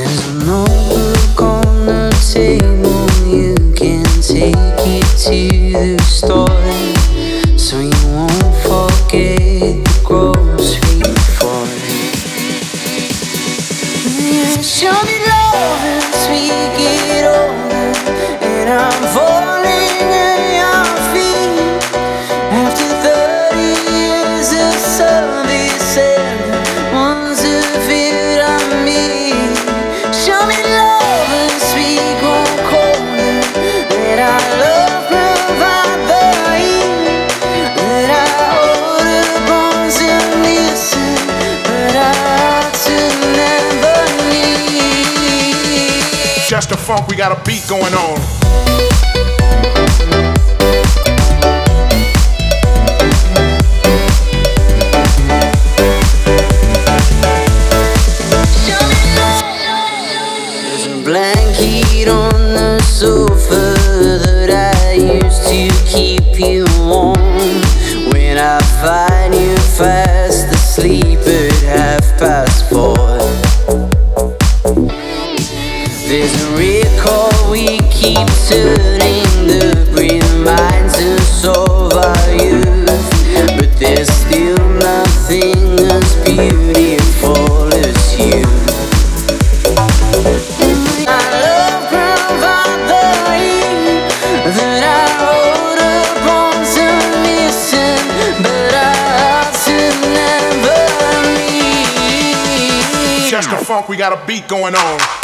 There's a notebook on the table, you can take it to the store, so you won't forget the grocery before. Yeah, show me love as we get older, and I'm falling at your feet. After 30 years of service, everyone's a bit on me. Show me love as we grow colder, let our love provide the heat. Let our older bones listen, but our hearts will never need. Just the funk, we got a beat going on. Blanket on the sofa that I used to keep you warm. When I find you fast asleep at 4:30. There's a record we keep turning that reminds us of our youth, but there's still nothing as beautiful as you. Just the funk, we got a beat going on.